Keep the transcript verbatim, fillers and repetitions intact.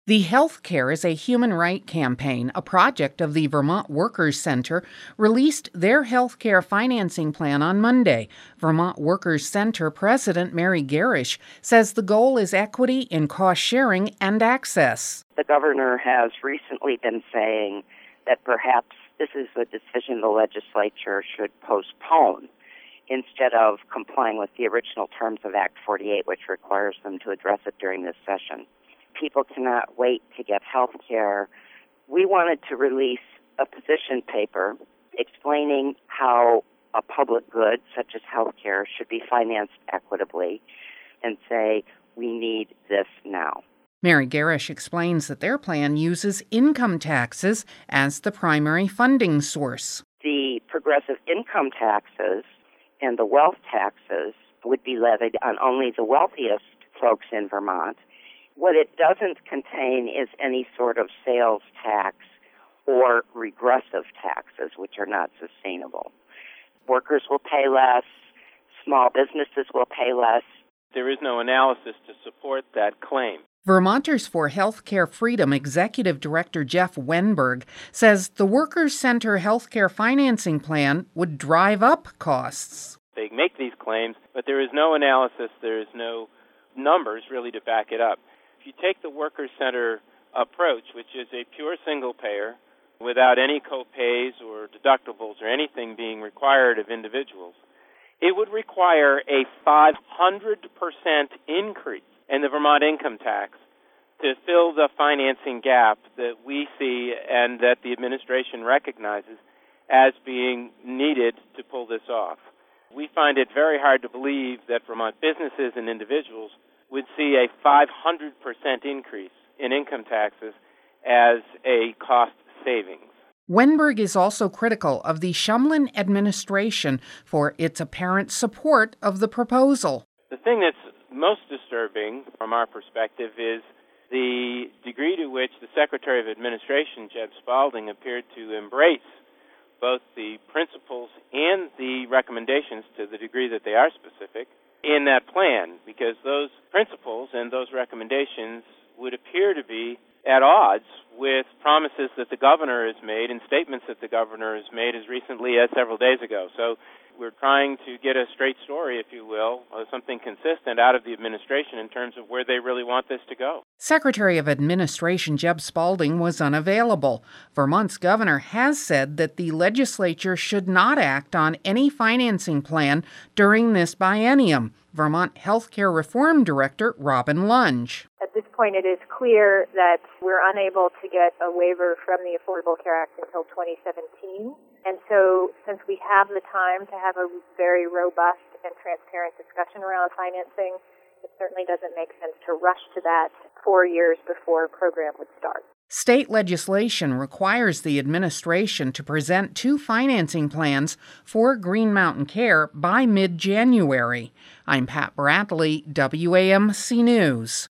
The Healthcare is a Human Right campaign, a project of the Vermont Workers Center, released their healthcare financing plan on Monday. Vermont Workers Center President Mary Garish says the goal is equity in cost sharing and access. The governor has recently been saying that perhaps this is a decision the legislature should postpone instead of complying with the original terms of Act forty-eight, which requires them to address it during this session. People cannot wait to get health care. We wanted to release a position paper explaining how a public good, such as health care, should be financed equitably and say, we need this now. Mary Garish explains that their plan uses income taxes as the primary funding source. The progressive income taxes and the wealth taxes would be levied on only the wealthiest folks in Vermont. What it doesn't contain is any sort of sales tax or regressive taxes, which are not sustainable. Workers will pay less, small businesses will pay less. There is no analysis to support that claim. Vermonters for Healthcare Freedom Executive Director Jeff Wenberg says the Workers Center healthcare financing plan would drive up costs. They make these claims, but there is no analysis, there is no numbers really to back it up. If you take the Workers Center approach, which is a pure single payer without any co-pays or deductibles or anything being required of individuals, it would require a five hundred percent increase in the Vermont income tax to fill the financing gap that we see and that the administration recognizes as being needed to pull this off. We find it very hard to believe that Vermont businesses and individuals would see a five hundred percent increase in income taxes as a cost savings. Wenberg is also critical of the Shumlin administration for its apparent support of the proposal. The thing that's most disturbing from our perspective is the degree to which the Secretary of Administration, Jeb Spaulding, appeared to embrace both the principles and the recommendations to the degree that they are specific in that plan, because those principles and those recommendations would appear to be at odds with promises that the governor has made and statements that the governor has made as recently as several days ago. So we're trying to get a straight story, if you will, or something consistent out of the administration in terms of where they really want this to go. Secretary of Administration Jeb Spaulding was unavailable. Vermont's governor has said that the legislature should not act on any financing plan during this biennium. Vermont Healthcare Reform Director Robin Lunge. At this point, it is clear that we're unable to get a waiver from the Affordable Care Act until twenty seventeen. And so since we have the time to have a very robust and transparent discussion around financing, it certainly doesn't make sense to rush to that four years before a program would start. State legislation requires the administration to present two financing plans for Green Mountain Care by mid-January. I'm Pat Bradley, W A M C News.